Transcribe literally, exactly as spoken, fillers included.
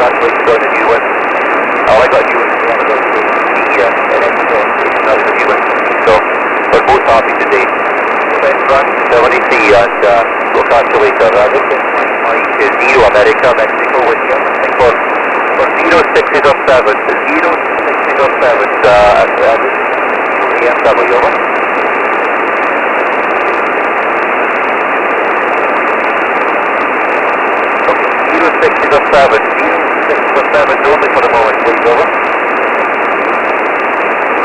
congratulations on the new one. Oh, I got a new one from one of those days, the uh, N S uh, station, that was a new one. So, we're both happy today. Let's run seventy C and uh, we'll catch you later. Uh, this is Mike to Zero America, Mexico with you. I think for, for zero sixty dot seven, zero sixty dot seven, uh, and uh, this is A M W, over. Okay, zero sixty dot seven, zero sixty dot seven, only for the moment, please, over.